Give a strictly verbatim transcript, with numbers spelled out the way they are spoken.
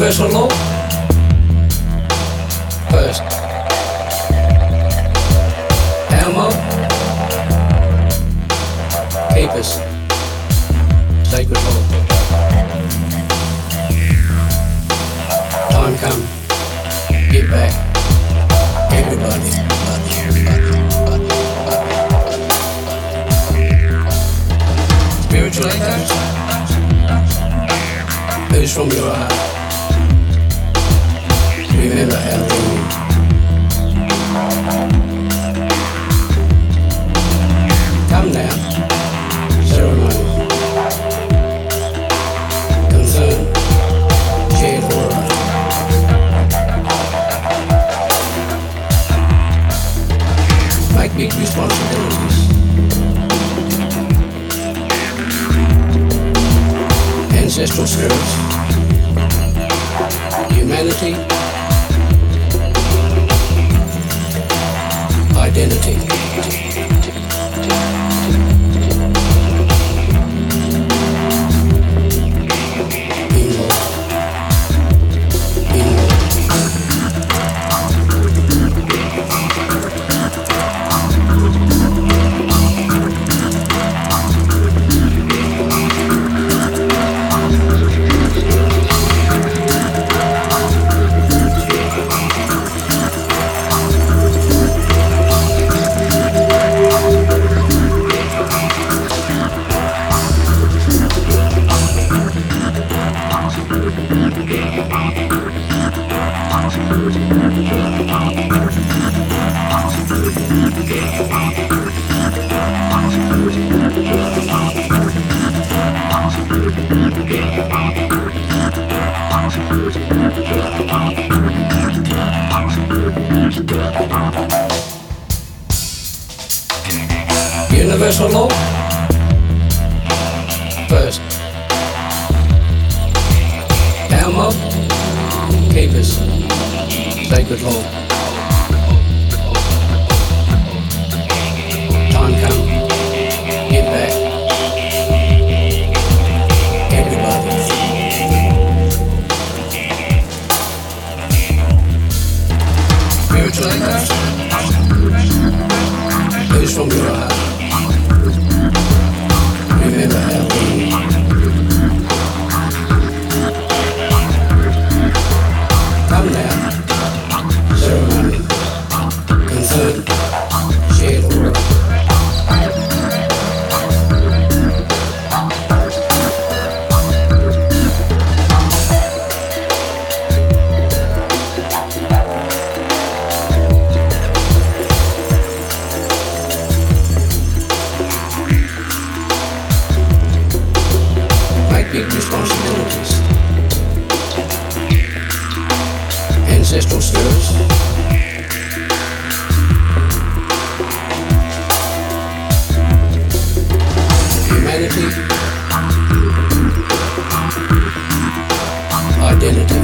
Universal law. First, Almo, keep us sacred law. Time come, get back, everybody. Spiritual echoes, who's from your heart? Remember how to come now, ceremony, concern, shared horror. Make big responsibilities. Ancestral spirits, humanity, identity. In-law. In-law. Universal law. First, Almo, keep us sacred law. Time come, get back, everybody. Spiritual echoes, who's from your heart? Remember how we come now, ceremony, concern, shared horror. Big responsibilities. Ancestral spirits. Humanity. Identity.